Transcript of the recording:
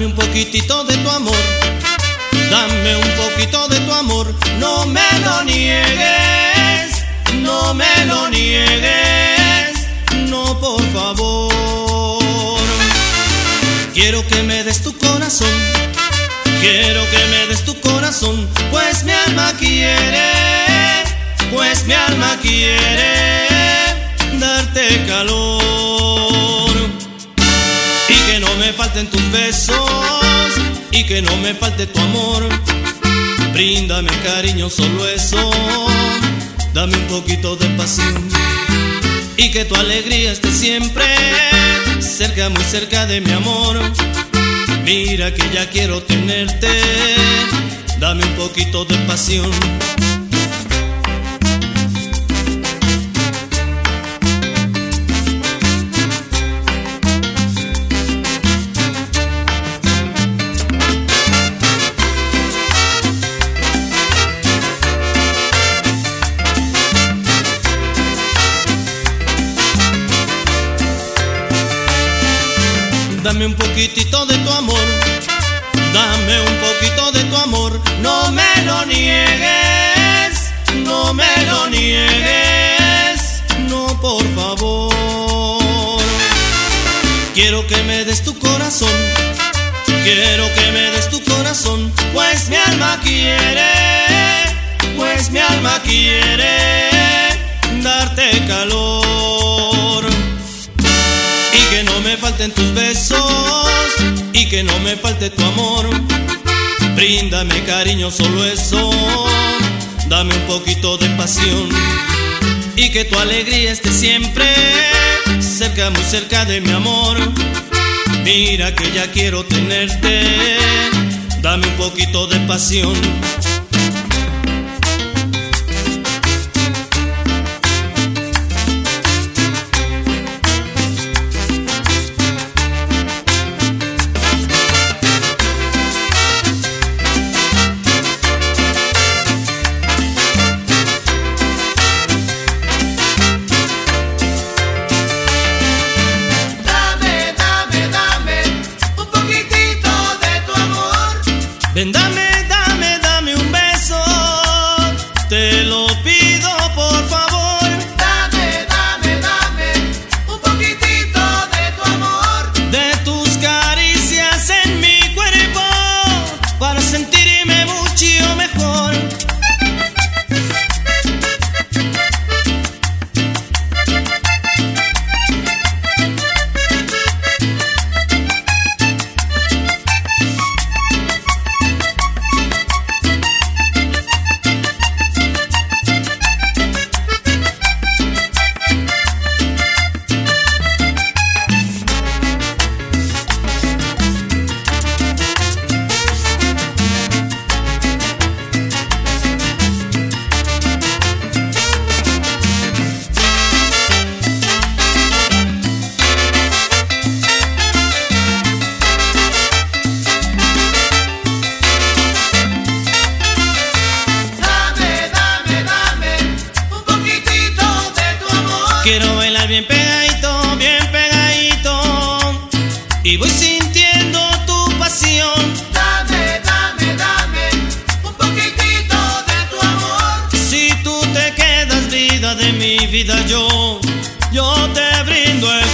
Dame un poquitito de tu amor, dame un poquito de tu amor. No me lo niegues, no me lo niegues, no, por favor. Quiero que me des tu corazón, quiero que me des tu corazón, pues mi alma quiere, pues mi alma quiere darte calor. Y que no me falten tus besos, y que no me falte tu amor. Bríndame cariño, solo eso, dame un poquito de pasión. Y que tu alegría esté siempre cerca, muy cerca de mi amor. Mira que ya quiero tenerte, dame un poquito de pasión. Dame un poquitito de tu amor, dame un poquito de tu amor. No me lo niegues, no me lo niegues, no, por favor. Quiero que me des tu corazón, quiero que me des tu corazón, pues mi alma quiere, pues mi alma quiere darte calor. Y que no me falten tus besos, y que no me falte tu amor. Bríndame cariño, solo eso, dame un poquito de pasión. Y que tu alegría esté siempre cerca, muy cerca de mi amor. Mira que ya quiero tenerte, dame un poquito de pasión. Ven, dame, dame, dame un beso, te lo pido por favor. Dame, dame, dame un poquitito de tu amor, de tus caricias en mi cuerpo, para sentirme mucho mejor. Quiero bailar bien pegadito, y voy sintiendo tu pasión. Dame, dame, dame un poquitito de tu amor. Si tú te quedas vida de mi vida, yo te brindo el